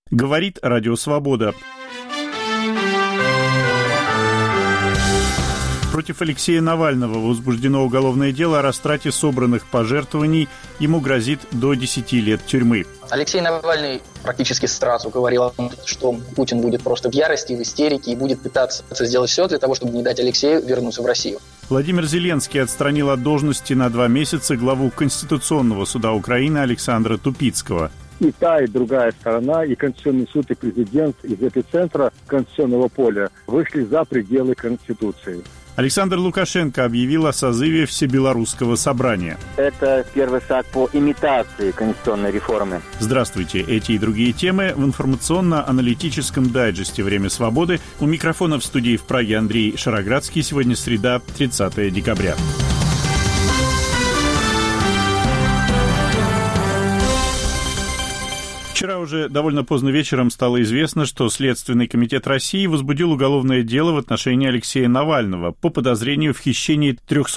Говорит Радио Свобода. Против Алексея Навального возбуждено уголовное дело о растрате собранных пожертвований. Ему грозит до 10 лет тюрьмы. Алексей Навальный практически сразу говорил о том, что Путин будет просто в ярости, в истерике и будет пытаться сделать все для того, чтобы не дать Алексею вернуться в Россию. Владимир Зеленский отстранил от должности на 2 месяца главу Конституционного суда Украины Александра Тупицкого. И та, и другая сторона, и Конституционный суд, и президент из эпицентра конституционного поля вышли за пределы Конституции. Александр Лукашенко объявил о созыве Всебелорусского собрания. Это первый шаг по имитации конституционной реформы. Здравствуйте. Эти и другие темы в информационно-аналитическом дайджесте «Время свободы». У микрофона в студии в Праге Андрей Шароградский. Сегодня среда, 30 декабря. Вчера уже довольно поздно вечером стало известно, что Следственный комитет России возбудил уголовное дело в отношении Алексея Навального по подозрению в хищении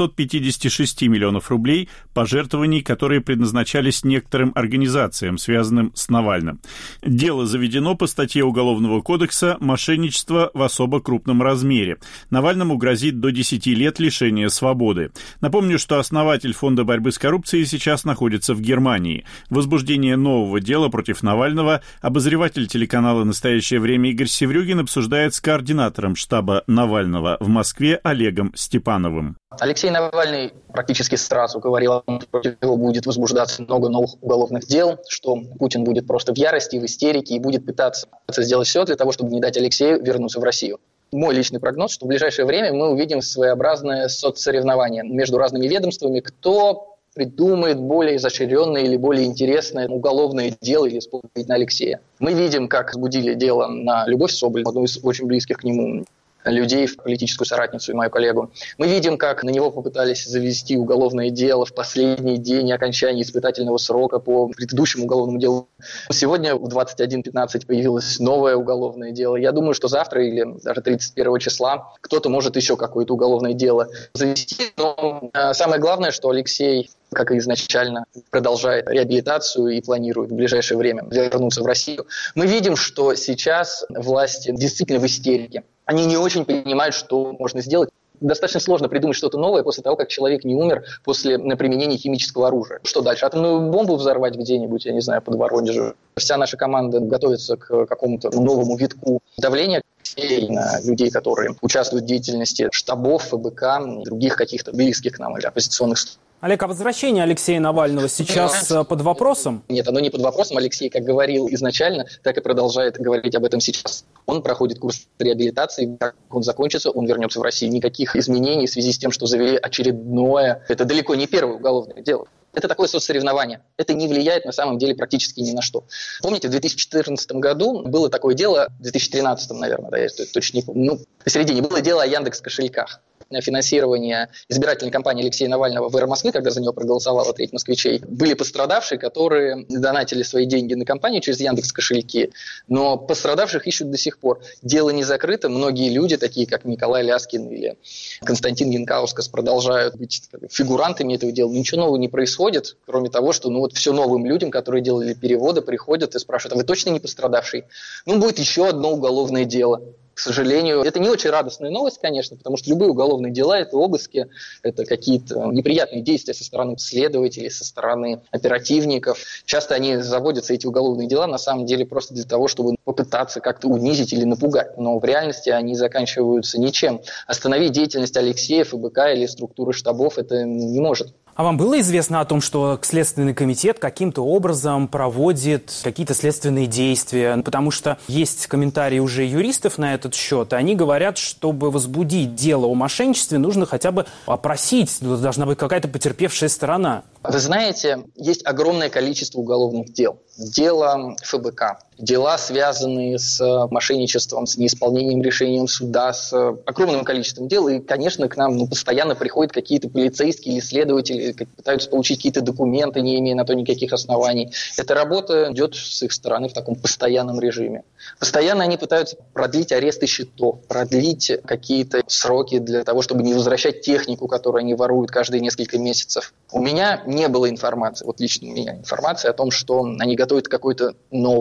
356 миллионов рублей пожертвований, которые предназначались некоторым организациям, связанным с Навальным. Дело заведено по статье Уголовного кодекса «Мошенничество в особо крупном размере». Навальному грозит до 10 лет лишения свободы. Напомню, что основатель Фонда борьбы с коррупцией сейчас находится в Германии. Возбуждение нового дела против Навального обозреватель телеканала «Настоящее время» Игорь Севрюгин обсуждает с координатором штаба Навального в Москве Олегом Степановым. Алексей Навальный практически сразу говорил о том, что против него будет возбуждаться много новых уголовных дел, что Путин будет просто в ярости, в истерике и будет пытаться сделать все для того, чтобы не дать Алексею вернуться в Россию. Мой личный прогноз, что в ближайшее время мы увидим своеобразное соцсоревнование между разными ведомствами, кто придумает более изощренное или более интересное уголовное дело или исполнить на Алексея. Мы видим, как возбудили дело на Любовь Соболь, одну из очень близких к нему людей, политическую соратницу и мою коллегу. Мы видим, как на него попытались завести уголовное дело в последний день окончания испытательного срока по предыдущему уголовному делу. Сегодня в 21:15 появилось новое уголовное дело. Я думаю, что завтра или даже 31 числа кто-то может еще какое-то уголовное дело завести. Но самое главное, что Алексей, как и изначально, продолжает реабилитацию и планирует в ближайшее время вернуться в Россию. Мы видим, что сейчас власти действительно в истерике. Они не очень понимают, что можно сделать. Достаточно сложно придумать что-то новое после того, как человек не умер после применения химического оружия. Что дальше? Атомную бомбу взорвать где-нибудь, я не знаю, под Воронежем? Вся наша команда готовится к какому-то новому витку давления на людей, которые участвуют в деятельности штабов, ФБК, других каких-то близких к нам или оппозиционных структур. Олег, а возвращение Алексея Навального сейчас под вопросом? Нет, оно не под вопросом. Алексей, как говорил изначально, так и продолжает говорить об этом сейчас. Он проходит курс реабилитации, как он закончится, он вернется в Россию. Никаких изменений в связи с тем, что завели очередное, это далеко не первое уголовное дело. Это такое соцсоревнование. Это не влияет на самом деле практически ни на что. Помните, в 2014 году было такое дело, в 2013, наверное, да, я точно не помню, посередине было дело о Яндекс.Кошельках. Финансирование избирательной кампании Алексея Навального в Москвы, когда за него проголосовало треть москвичей, были пострадавшие, которые донатили свои деньги на кампанию через Яндекс.Кошельки, но пострадавших ищут до сих пор. Дело не закрыто, многие люди, такие как Николай Ляскин или Константин Янкаускас, продолжают быть фигурантами этого дела. Ничего нового не происходит, кроме того, что все новым людям, которые делали переводы, приходят и спрашивают: а вы точно не пострадавший? Будет еще одно уголовное дело. К сожалению, это не очень радостная новость, конечно, потому что любые уголовные дела – это обыски, это какие-то неприятные действия со стороны следователей, со стороны оперативников. Часто они заводятся, эти уголовные дела, на самом деле просто для того, чтобы попытаться как-то унизить или напугать. Но в реальности они заканчиваются ничем. Остановить деятельность Алексея, ФБК или структуры штабов это не может. А вам было известно о том, что Следственный комитет каким-то образом проводит какие-то следственные действия? Потому что есть комментарии уже юристов на этот счет, и они говорят, чтобы возбудить дело о мошенничестве, нужно хотя бы опросить, должна быть какая-то потерпевшая сторона. Вы знаете, есть огромное количество уголовных дел. Дело ФБК, дела, связанные с мошенничеством, с неисполнением решением суда, с огромным количеством дел. И, конечно, к нам постоянно приходят какие-то полицейские или следователи, пытаются получить какие-то документы, не имея на то никаких оснований. Эта работа идет с их стороны в таком постоянном режиме. Постоянно они пытаются продлить аресты счетов, продлить какие-то сроки для того, чтобы не возвращать технику, которую они воруют каждые несколько месяцев. У меня не было информации, вот лично у меня информации о том, что они готовят какое-то новое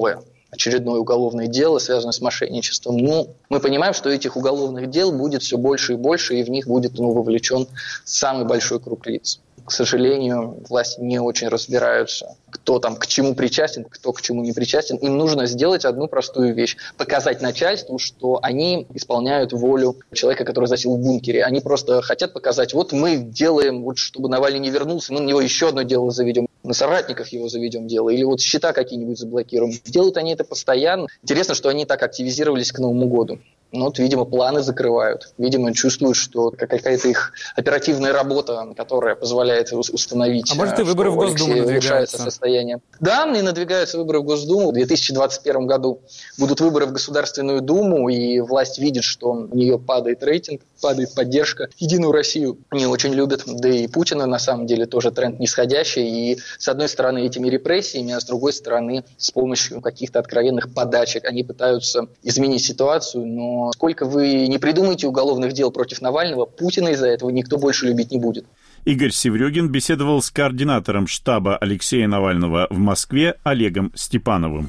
очередное уголовное дело, связанное с мошенничеством. Но мы понимаем, что этих уголовных дел будет все больше и больше, и в них будет вовлечен самый большой круг лиц. К сожалению, власти не очень разбираются, кто там к чему причастен, кто к чему не причастен. Им нужно сделать одну простую вещь – показать начальству, что они исполняют волю человека, который засел в бункере. Они просто хотят показать, вот мы делаем, вот чтобы Навальный не вернулся, мы на него еще одно дело заведем, на соратников его заведем дело, или вот счета какие-нибудь заблокируем. Делают они это постоянно. Интересно, что они так активизировались к Новому году. Ну, вот, видимо, планы закрывают. Видимо, чувствуют, что какая-то их оперативная работа, которая позволяет установить, а может, и выборы в Госдуму надвигаются? Состояние. Да, и надвигаются выборы в Госдуму. В 2021 году будут выборы в Государственную Думу, и власть видит, что у нее падает рейтинг, падает поддержка. Единую Россию не очень любят, да и Путина на самом деле тоже тренд нисходящий. И с одной стороны этими репрессиями, а с другой стороны с помощью каких-то откровенных подачек они пытаются изменить ситуацию, но сколько вы не придумаете уголовных дел против Навального, Путина из-за этого никто больше любить не будет. Игорь Севрюгин беседовал с координатором штаба Алексея Навального в Москве Олегом Степановым.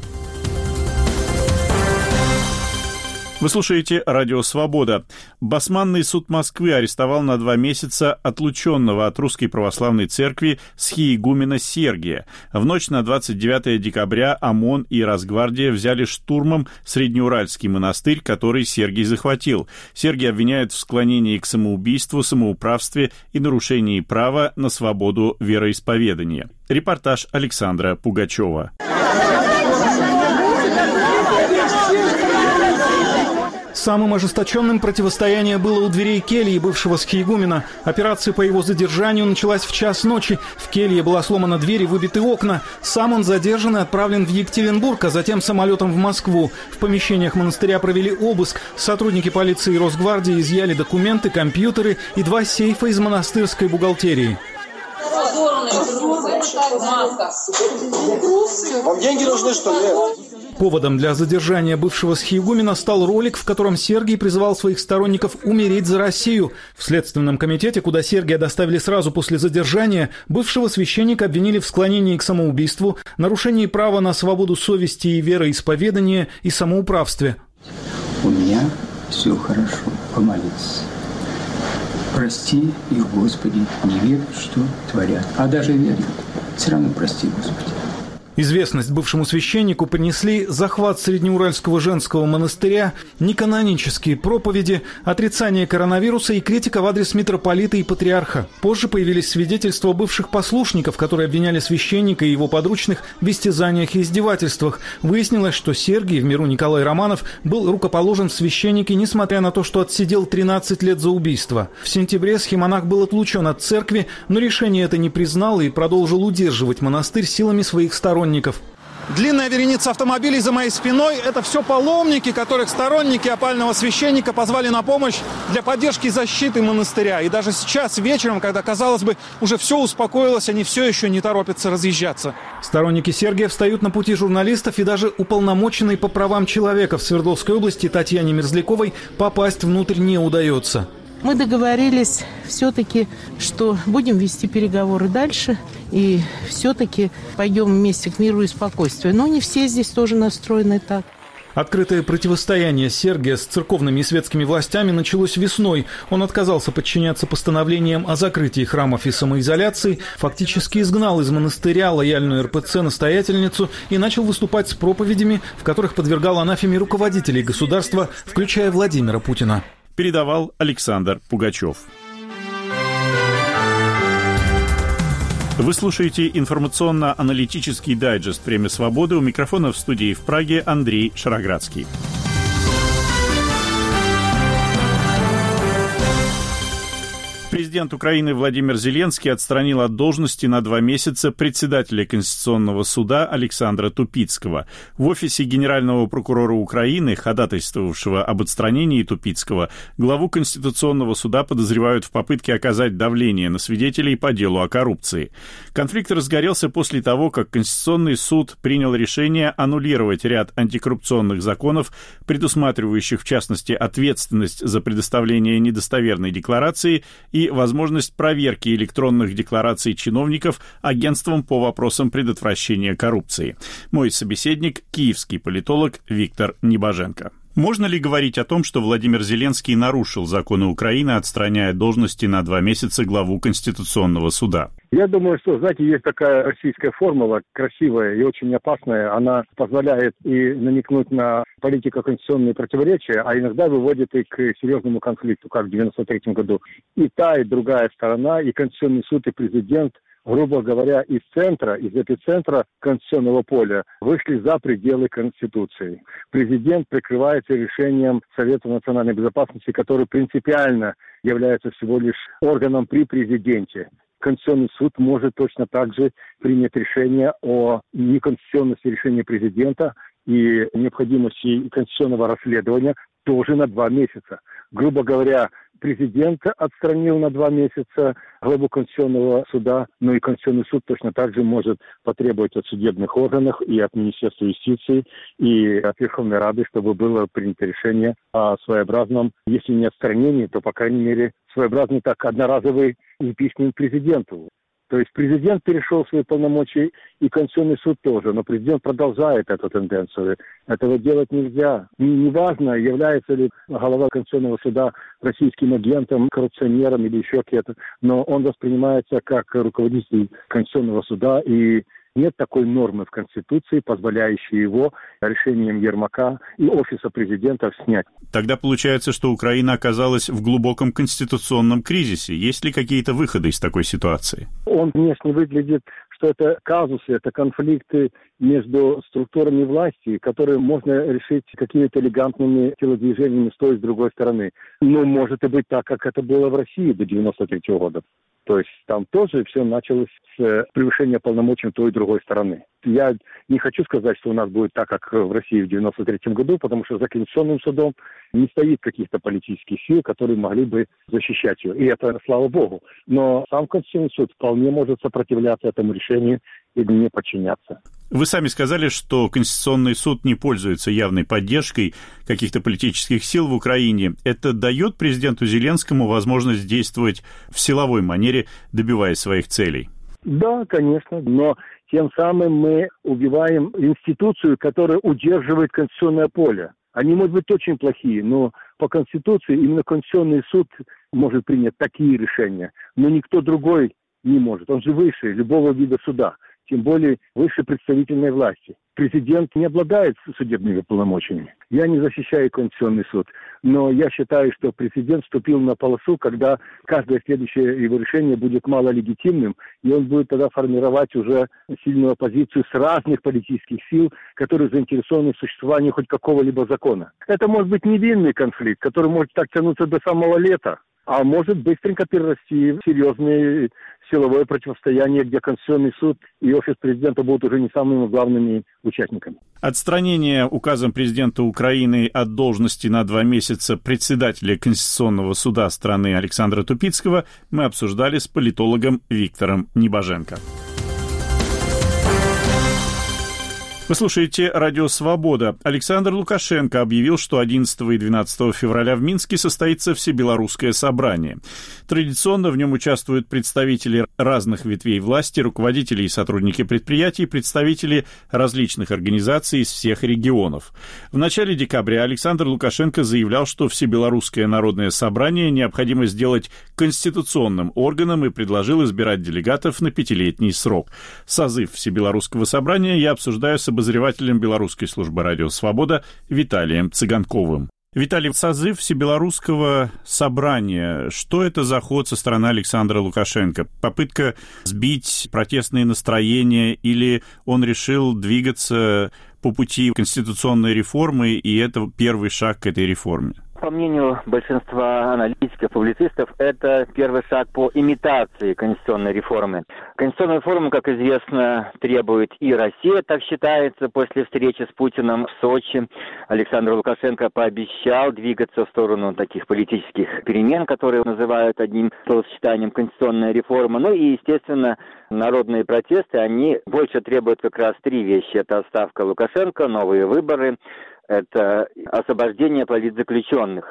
Вы слушаете «Радио Свобода». Басманный суд Москвы арестовал на 2 месяца отлученного от Русской Православной Церкви схиегумена Сергия. В ночь на 29 декабря ОМОН и Росгвардия взяли штурмом Среднеуральский монастырь, который Сергий захватил. Сергия обвиняют в склонении к самоубийству, самоуправстве и нарушении права на свободу вероисповедания. Репортаж Александра Пугачева. Самым ожесточенным противостояние было у дверей кельи бывшего схиегумена. Операция по его задержанию началась в час ночи. В келье была сломана дверь и выбиты окна. Сам он задержан и отправлен в Екатеринбург, а затем самолетом в Москву. В помещениях монастыря провели обыск. Сотрудники полиции и Росгвардии изъяли документы, компьютеры и 2 сейфа из монастырской бухгалтерии. Вам деньги нужны, что ли? Поводом для задержания бывшего схиегумена стал ролик, в котором Сергий призывал своих сторонников умереть за Россию. В Следственном комитете, куда Сергия доставили сразу после задержания, бывшего священника обвинили в склонении к самоубийству, нарушении права на свободу совести и вероисповедания и самоуправстве. У меня все хорошо, помолиться. Прости их, Господи, не верят, что творят, а даже верят. Все равно прости, Господи. Известность бывшему священнику принесли захват Среднеуральского женского монастыря, неканонические проповеди, отрицание коронавируса и критика в адрес митрополита и патриарха. Позже появились свидетельства бывших послушников, которые обвиняли священника и его подручных в истязаниях и издевательствах. Выяснилось, что Сергий, в миру Николай Романов, был рукоположен в священники, несмотря на то, что отсидел 13 лет за убийство. В сентябре схимонах был отлучен от церкви, но решение это не признал и продолжил удерживать монастырь силами своих сторонников. Длинная вереница автомобилей за моей спиной – это все паломники, которых сторонники опального священника позвали на помощь для поддержки и защиты монастыря. И даже сейчас, вечером, когда, казалось бы, уже все успокоилось, они все еще не торопятся разъезжаться. Сторонники Сергия встают на пути журналистов, и даже уполномоченной по правам человека в Свердловской области Татьяне Мерзляковой попасть внутрь не удается. Мы договорились все-таки, что будем вести переговоры дальше и все-таки пойдем вместе к миру и спокойствию. Но не все здесь тоже настроены так. Открытое противостояние Сергия с церковными и светскими властями началось весной. Он отказался подчиняться постановлениям о закрытии храмов и самоизоляции, фактически изгнал из монастыря лояльную РПЦ-настоятельницу и начал выступать с проповедями, в которых подвергал анафеме руководителей государства, включая Владимира Путина. Передавал Александр Пугачев. Вы слушаете информационно-аналитический дайджест «Время свободы». У микрофона в студии в Праге Андрей Шароградский. Президент Украины Владимир Зеленский отстранил от должности на 2 месяца председателя Конституционного суда Александра Тупицкого. В офисе генерального прокурора Украины, ходатайствовавшего об отстранении Тупицкого, главу Конституционного суда подозревают в попытке оказать давление на свидетелей по делу о коррупции. Конфликт разгорелся после того, как Конституционный суд принял решение аннулировать ряд антикоррупционных законов, предусматривающих, в частности, ответственность за предоставление недостоверной декларации и и возможность проверки электронных деклараций чиновников Агентством по вопросам предотвращения коррупции. Мой собеседник – киевский политолог Виктор Небоженко. Можно ли говорить о том, что Владимир Зеленский нарушил законы Украины, отстраняя от должности на 2 месяца главу Конституционного суда? Я думаю, что, знаете, есть такая российская формула, красивая и очень опасная. Она позволяет и намекнуть на политико-конституционные противоречия, а иногда выводит и к серьезному конфликту, как в 1993 году. И та, и другая сторона, и Конституционный суд, и президент, грубо говоря, из эпицентра конституционного поля вышли за пределы Конституции. Президент прикрывается решением Совета национальной безопасности, который принципиально является всего лишь органом при президенте. Конституционный суд может точно так же принять решение о неконституционности решения президента и необходимости конституционного расследования тоже на 2 месяца. Грубо говоря, президент отстранил на 2 месяца главу Конституционного суда, но и Конституционный суд точно так же может потребовать от судебных органов и от Министерства юстиции и от Верховной Рады, чтобы было принято решение о своеобразном, если не отстранении, то, по крайней мере, своеобразный так одноразовый импичмент президенту. То есть президент перешел свои полномочия, и Конституционный суд тоже, но президент продолжает эту тенденцию. Этого делать нельзя. Неважно, является ли глава Конституционного суда российским агентом, коррупционером или еще кем-то, но он воспринимается как руководитель Конституционного суда, и нет такой нормы в Конституции, позволяющей его решением Ермака и офиса президента снять. Тогда получается, что Украина оказалась в глубоком конституционном кризисе. Есть ли какие-то выходы из такой ситуации? Он внешне выглядит, что это казусы, это конфликты между структурами власти, которые можно решить какими-то элегантными телодвижениями с той и с другой стороны. Но может и быть так, как это было в России до 1993 года. То есть там тоже все началось с превышения полномочий той и другой стороны. Я не хочу сказать, что у нас будет так, как в России в 1993 году, потому что за Конституционным судом не стоит каких-то политических сил, которые могли бы защищать ее. И это, слава богу. Но сам Конституционный суд вполне может сопротивляться этому решению и не подчиняться. Вы сами сказали, что Конституционный суд не пользуется явной поддержкой каких-то политических сил в Украине. Это дает президенту Зеленскому возможность действовать в силовой манере, добиваясь своих целей? Да, конечно, но тем самым мы убиваем институцию, которая удерживает конституционное поле. Они, может быть, очень плохие, но по Конституции именно Конституционный суд может принять такие решения, но никто другой не может. Он же выше любого вида суда, тем более выше представительной власти. Президент не обладает судебными полномочиями. Я не защищаю Конституционный суд, но я считаю, что президент вступил на полосу, когда каждое следующее его решение будет малолегитимным, и он будет тогда формировать уже сильную оппозицию с разных политических сил, которые заинтересованы в существовании хоть какого-либо закона. Это может быть невинный конфликт, который может так тянуться до самого лета, а может быстренько перерасти в серьезное силовое противостояние, где Конституционный суд и офис президента будут уже не самыми главными участниками. Отстранение указом президента Украины от должности на 2 месяца председателя Конституционного суда страны Александра Тупицкого мы обсуждали с политологом Виктором Небоженко. Вы слушаете «Радио Свобода». Александр Лукашенко объявил, что 11 и 12 февраля в Минске состоится Всебелорусское собрание. Традиционно в нем участвуют представители разных ветвей власти, руководители и сотрудники предприятий, представители различных организаций из всех регионов. В начале декабря Александр Лукашенко заявлял, что Всебелорусское народное собрание необходимо сделать конституционным органом и предложил избирать делегатов на 5-летний срок. Созыв Всебелорусского собрания я обсуждаю с обозревателем Белорусской службы «Радио Свобода» Виталием Цыганковым. Виталий, созыв Всебелорусского собрания, что это за ход со стороны Александра Лукашенко? Попытка сбить протестные настроения или он решил двигаться по пути конституционной реформы, и это первый шаг к этой реформе? По мнению большинства аналитиков, публицистов, это первый шаг по имитации конституционной реформы. Конституционную реформу, как известно, требует и Россия, так считается, после встречи с Путиным в Сочи. Александр Лукашенко пообещал двигаться в сторону таких политических перемен, которые называют одним словосочетанием конституционная реформа. Ну и, естественно, народные протесты, они больше требуют как раз 3 вещи. Это отставка Лукашенко, новые выборы, это освобождение политзаключенных.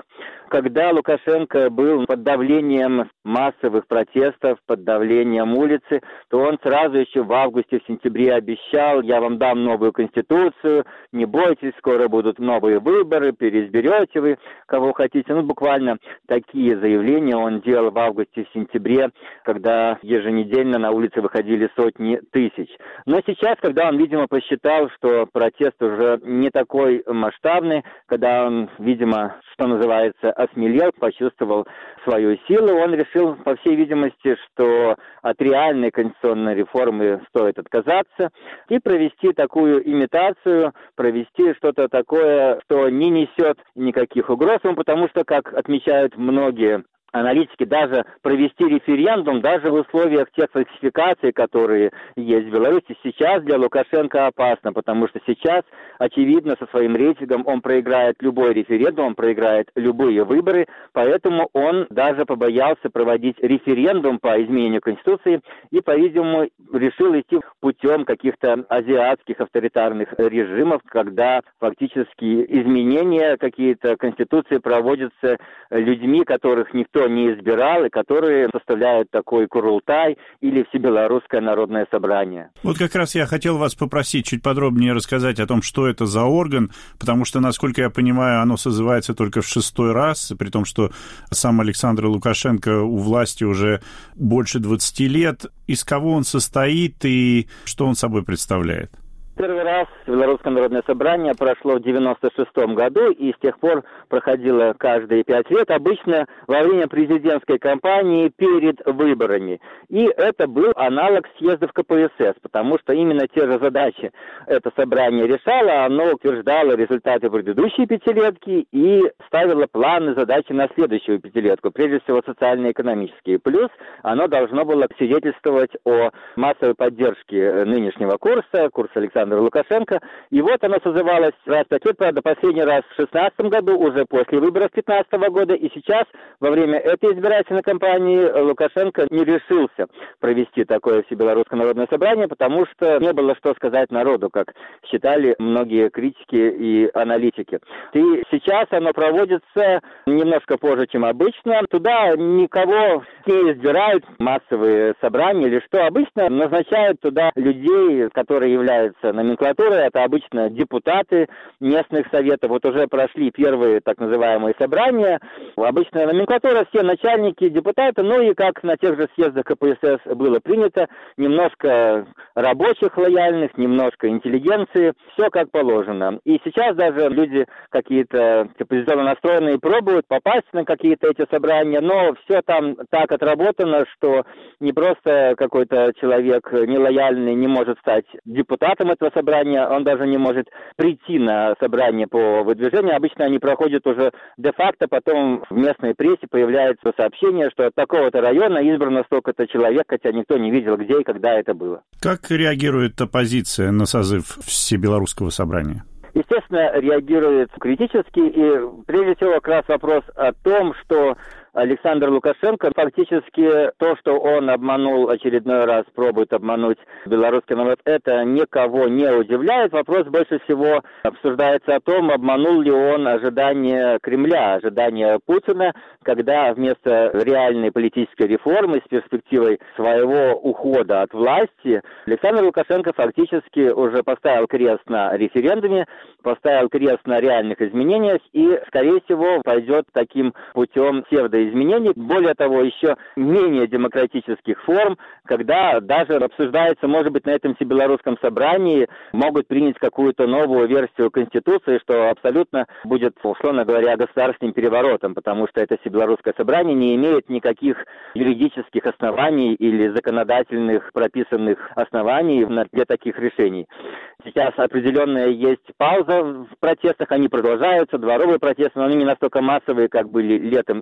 Когда Лукашенко был под давлением массовых протестов, под давлением улицы, то он сразу еще в августе, в сентябре обещал: я вам дам новую конституцию, не бойтесь, скоро будут новые выборы, переизберете вы кого хотите. Буквально такие заявления он делал в августе, в сентябре, когда еженедельно на улицы выходили сотни тысяч. Но сейчас, когда он, видимо, посчитал, что протест уже не такой масштабный, когда он, видимо, что называется, осмелел, почувствовал свою силу, он решил, по всей видимости, что от реальной конституционной реформы стоит отказаться и провести такую имитацию, провести что-то такое, что не несет никаких угроз, потому что, как отмечают многие аналитики, даже провести референдум, даже в условиях тех фальсификаций, которые есть в Беларуси, сейчас для Лукашенко опасно, потому что сейчас, очевидно, со своим рейтингом он проиграет любой референдум, он проиграет любые выборы, поэтому он даже побоялся проводить референдум по изменению Конституции и, по-видимому, решил идти путем каких-то азиатских авторитарных режимов, когда фактически изменения какие-то Конституции проводятся людьми, которых никто не избирал, и которые составляют такой курултай или Всебелорусское народное собрание. Вот как раз я хотел вас попросить чуть подробнее рассказать о том, что это за орган, потому что, насколько я понимаю, оно созывается только в 6-й раз, при том, что сам Александр Лукашенко у власти уже больше 20 лет. Из кого он состоит и что он собой представляет? Первый раз Белорусское народное собрание прошло в 1996 году и с тех пор проходило каждые 5 лет, обычно во время президентской кампании перед выборами. И это был аналог съездов КПСС, потому что именно те же задачи это собрание решало, оно утверждало результаты предыдущей пятилетки и ставило планы, задачи на следующую пятилетку, прежде всего социально-экономические. Плюс оно должно было свидетельствовать о массовой поддержке нынешнего курса Александра Лукашенко. И вот оно созывалось раз в 5 лет, правда, последний раз в 2016 году, уже после выборов 2015 года. И сейчас, во время этой избирательной кампании, Лукашенко не решился провести такое Всебелорусское народное собрание, потому что не было что сказать народу, как считали многие критики и аналитики. И сейчас оно проводится немножко позже, чем обычно. Туда никого не избирают, массовые собрания или что. Обычно назначают туда людей, которые являются номенклатурой, это обычно депутаты местных советов. Вот уже прошли первые так называемые собрания. Обычная номенклатура, все начальники, депутаты, ну и как на тех же съездах КПСС было принято, немножко рабочих лояльных, немножко интеллигенции, все как положено. И сейчас даже люди какие-то оппозиционно настроенные пробуют попасть на какие-то эти собрания, но все там так отработано, что не просто какой-то человек нелояльный не может стать депутатом этого собрания, он даже не может прийти на собрание по выдвижению. Обычно они проходят уже де-факто, потом в местной прессе появляется сообщение, что от такого-то района избрано столько-то человек, хотя никто не видел, где и когда это было. Как реагирует оппозиция на созыв Всебелорусского собрания? Естественно, реагирует критически, и прежде всего как раз вопрос о том, что Александр Лукашенко фактически то, что он обманул очередной раз, пробует обмануть белорусский народ, это никого не удивляет. Вопрос больше всего обсуждается о том, обманул ли он ожидания Кремля, ожидания Путина, когда вместо реальной политической реформы с перспективой своего ухода от власти Александр Лукашенко фактически уже поставил крест на референдуме, поставил крест на реальных изменениях и, скорее всего, пойдет таким путем псевдоизменений. Более того, еще менее демократических форм, когда даже обсуждается, может быть, на этом Всебелорусском собрании могут принять какую-то новую версию Конституции, что абсолютно будет, условно говоря, государственным переворотом, потому что это Всебелорусское собрание не имеет никаких юридических оснований или законодательных прописанных оснований для таких решений. Сейчас определенная есть пауза в протестах, они продолжаются, дворовые протесты, но они не настолько массовые, как были летом и осенью.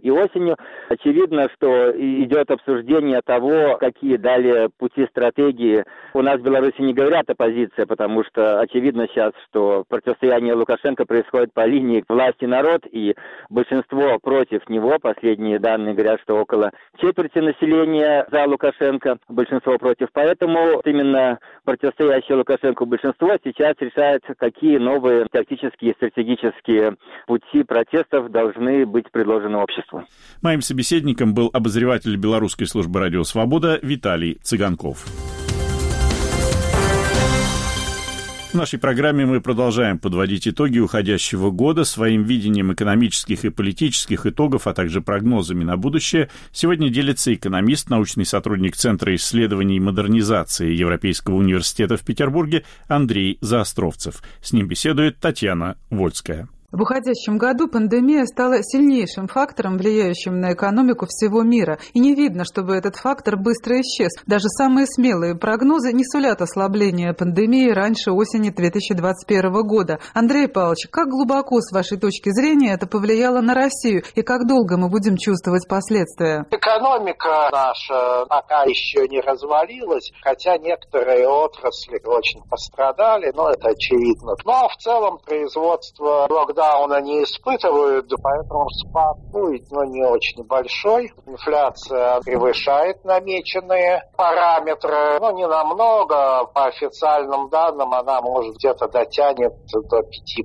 сожалению, очевидно, что идет обсуждение того, какие далее пути, стратегии. У нас в Беларуси не говорят оппозиция, потому что очевидно сейчас, что противостояние Лукашенко происходит по линии власть-народ, и большинство против него. Последние данные говорят, что около четверти населения за Лукашенко, большинство против. Поэтому именно противостоящее Лукашенко большинство сейчас решает, какие новые тактические и стратегические пути протестов должны быть предложены обществу. Моим собеседником был обозреватель Белорусской службы «Радио Свобода» Виталий Цыганков. В нашей программе мы продолжаем подводить итоги уходящего года. Своим видением экономических и политических итогов, а также прогнозами на будущее сегодня делится экономист, научный сотрудник Центра исследований и модернизации Европейского университета в Петербурге Андрей Заостровцев. С ним беседует Татьяна Вольская. В уходящем году пандемия стала сильнейшим фактором, влияющим на экономику всего мира. И не видно, чтобы этот фактор быстро исчез. Даже самые смелые прогнозы не сулят ослабления пандемии раньше осени 2021 года. Андрей Павлович, как глубоко, с вашей точки зрения, это повлияло на Россию? И как долго мы будем чувствовать последствия? Экономика наша пока еще не развалилась, хотя некоторые отрасли очень пострадали, но это очевидно. Но в целом производство локдауна не испытывают, поэтому спад будет, но не очень большой. Инфляция превышает намеченные параметры, но не намного. По официальным данным она может где-то дотянет до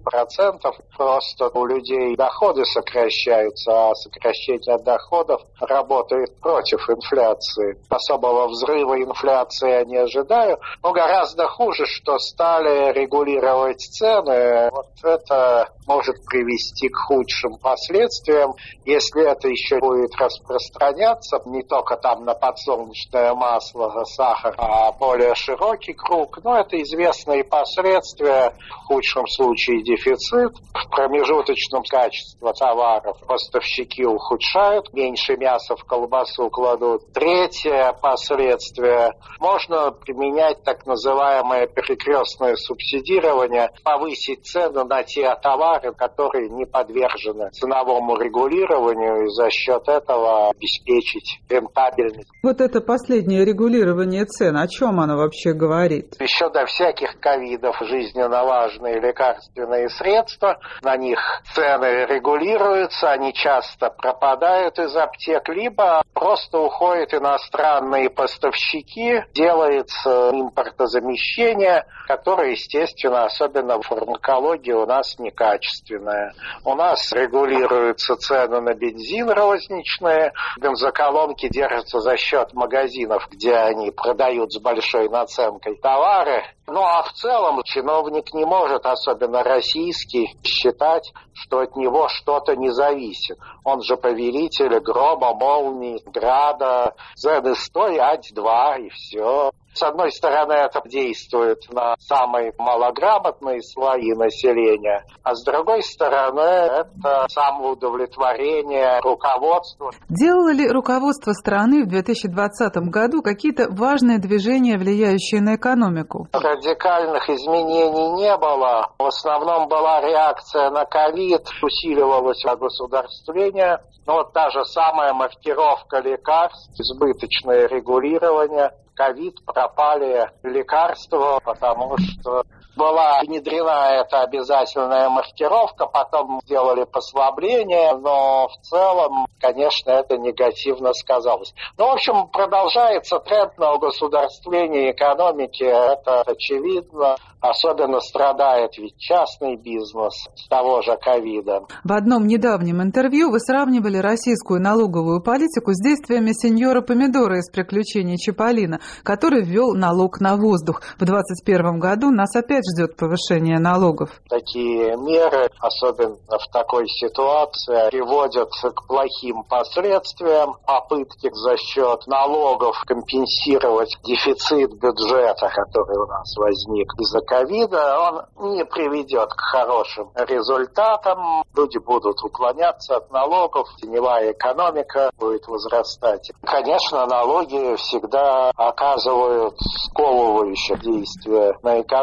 5%. Просто у людей доходы сокращаются, а сокращение доходов работает против инфляции. Особого взрыва инфляции я не ожидаю, но гораздо хуже, что стали регулировать цены. Вот это может привести к худшим последствиям, если это еще будет распространяться не только там на подсолнечное масло, сахар, а более широкий круг. Но это известные последствия. В худшем случае дефицит. В промежуточном качестве товаров поставщики ухудшают, меньше мяса в колбасу кладут. Третье последствие. Можно применять так называемое перекрестное субсидирование, повысить цену на те товары, которые не подвержены ценовому регулированию, и за счет этого обеспечить рентабельность. Вот это последнее регулирование цен, о чем оно вообще говорит? Еще до всяких ковидов жизненно важные лекарственные средства, на них цены регулируются, они часто пропадают из аптек, либо просто уходят иностранные поставщики, делается импортозамещение, которое, естественно, особенно в фармакологии у нас некачественное. У нас регулируются цены на бензин розничные, бензоколонки держатся за счет магазинов, где они продают с большой наценкой товары. Ну а в целом чиновник не может, особенно российский, считать, что от него что-то не зависит. Он же повелитель грома, молний, града, цены стоять 2 и все. С одной стороны, это действует на самые малограмотные слои населения, а с другой стороны, это самоудовлетворение руководства. Делало ли руководство страны в 2020 году какие-то важные движения, влияющие на экономику? Радикальных изменений не было. В основном была реакция на ковид, усиливалось государствление. Но вот та же самая маркировка лекарств, избыточное регулирование. Ковид, пропали лекарства, потому что была внедрена эта обязательная маркировка, потом сделали послабление, но в целом, конечно, это негативно сказалось. Ну, в общем, продолжается тренд на угосударствление экономики, это очевидно. Особенно страдает ведь частный бизнес с того же ковида. В одном недавнем интервью вы сравнивали российскую налоговую политику с действиями сеньора Помидора из «Приключений Чиполлино», который ввел налог на воздух. В 2021 году нас опять ждет повышение налогов. Такие меры, особенно в такой ситуации, приводят к плохим последствиям. Попытки за счет налогов компенсировать дефицит бюджета, который у нас возник из-за ковида, он не приведет к хорошим результатам. Люди будут уклоняться от налогов, теневая экономика будет возрастать. Конечно, налоги всегда оказывают сковывающее действие на экономику.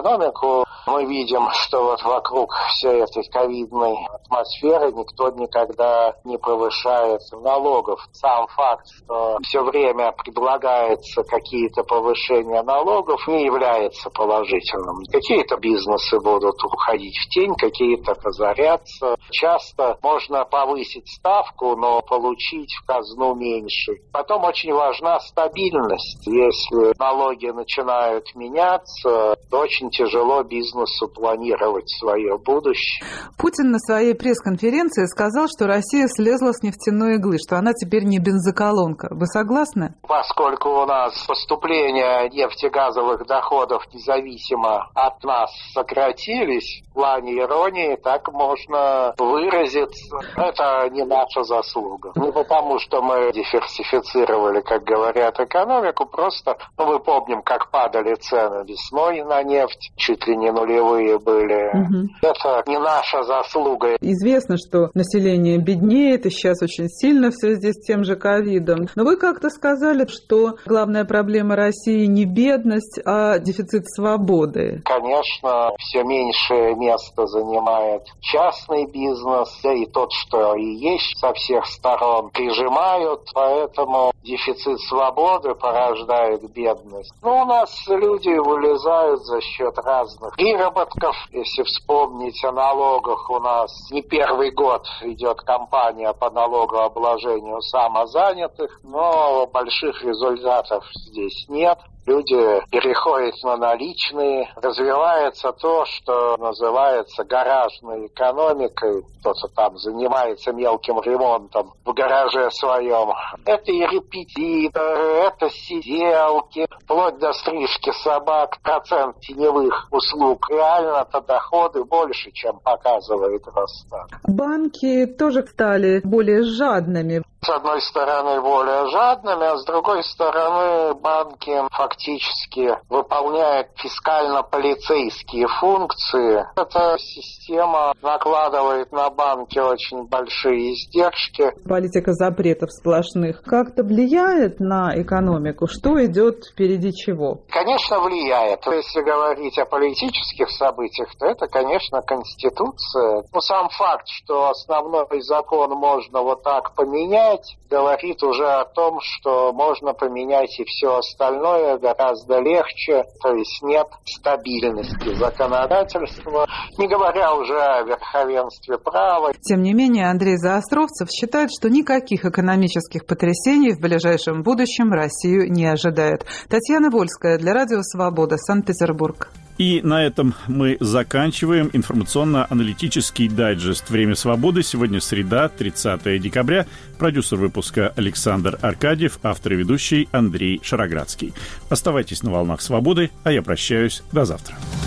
поскольку мы видим, что вот вокруг всей этой ковидной атмосферы никто никогда не повышает налогов. Сам факт, что все время предлагается какие-то повышения налогов, не является положительным. Какие-то бизнесы будут уходить в тень, какие-то разорятся. Часто можно повысить ставку, но получить в казну меньше. Потом очень важна стабильность. Если налоги начинают меняться, то очень тяжело бизнесу планировать свое будущее. Путин на своей пресс-конференции сказал, что Россия слезла с нефтяной иглы, что она теперь не бензоколонка. Вы согласны? Поскольку у нас поступления нефтегазовых доходов независимо от нас сократились, в плане иронии так можно выразиться. Это не наша заслуга. Не потому, что мы диверсифицировали, как говорят, экономику, просто мы помним, как падали цены весной на нефть, чуть ли не нулевые были. Это не наша заслуга. Известно, что население беднеет, и сейчас очень сильно все здесь тем же ковидом. Но вы как-то сказали, что главная проблема России не бедность, а дефицит свободы. Конечно, все меньшее место занимает частный бизнес, и тот, что и есть со всех сторон, прижимают, поэтому дефицит свободы порождает бедность. У нас люди вылезают за счет разных приработков. Если вспомнить о налогах, у нас не первый год идет кампания по налогообложению самозанятых, но больших результатов здесь нет. Люди переходят на наличные, развивается то, что называется гаражной экономикой. Кто-то там занимается мелким ремонтом в гараже своем. Это и репетиторы, это сиделки, вплоть до стрижки собак. Процент теневых услуг. Реально-то доходы больше, чем показывает Росстат. Банки тоже стали более жадными. С одной стороны, более жадными, а с другой стороны, банки фактически выполняют фискально-полицейские функции. Эта система накладывает на банки очень большие издержки. Политика запретов сплошных как-то влияет на экономику? Что идет впереди чего? Конечно, влияет. Если говорить о политических событиях, то это, конечно, Конституция. Но сам факт, что основной закон можно вот так поменять, говорит уже о том, что можно поменять и все остальное гораздо легче, то есть нет стабильности законодательства, не говоря уже о верховенстве права. Тем не менее, Андрей Заостровцев считает, что никаких экономических потрясений в ближайшем будущем Россию не ожидает. Татьяна Вольская для Радио Свобода, Санкт-Петербург. И на этом мы заканчиваем информационно-аналитический дайджест «Время свободы». Сегодня среда, 30 декабря. Продюсер выпуска Александр Аркадьев, автор и ведущий Андрей Шароградский. Оставайтесь на волнах свободы, а я прощаюсь. До завтра.